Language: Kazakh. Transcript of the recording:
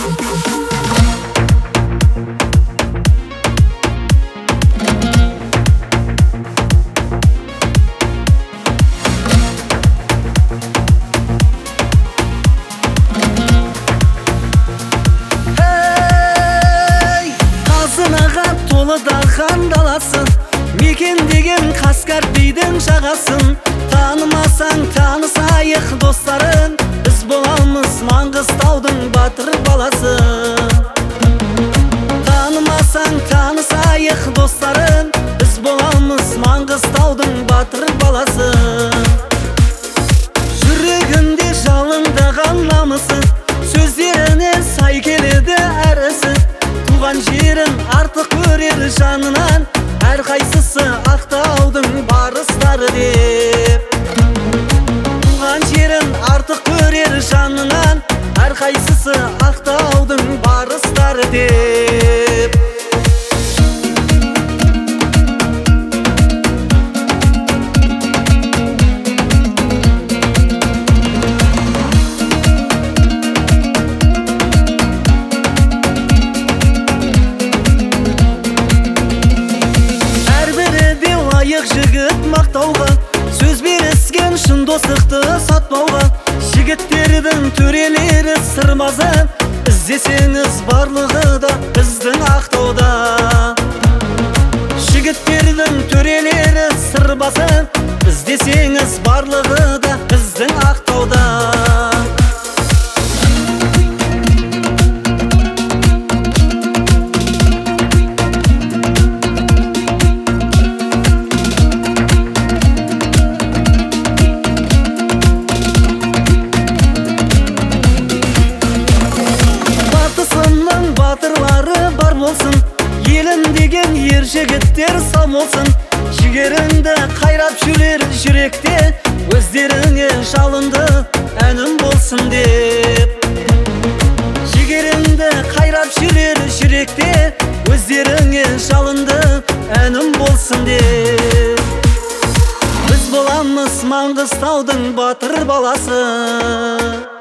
Дархан даласын мекен деген Қаскар бидің жағасын. Танымасаң танысайық достарын, біз боламыз Маңғыстаудың батыр баласы. Танымасаң танысайық достарын, біз боламыз Маңғыстаудың батыр баласы. Жүрегінде жалындаған намысы, сөздеріне сай келеді әрісі. Туған жерін артық көрер жанынан, әрқайсысы Ақтаудың барыстары деп. Туған жерін артық көрер жанынан, әрқайсысы Ақтаудың барыстары деп. Жігіт мақтауға, сөз беріскен шын достықты сатпауға. Жігіттердің төрелері сырмазы, іздесеңіз барлығы да біздің Ақтауда. Жігіттердің төрелері сырбазы, іздесеңіз барлығы да біздің Ақтауда. Батырлары бар болсын, елін деген ер жігіттер сау болсын. Жігеріңді қайрап жүрер жүректе, өздеріңе жалынды әнім болсын деп. Жігеріңді қайрап жүрер жүректе, өздеріңе жалынды әнім болсын деп. Біз боламыз Маңғыстаудың батыр баласы.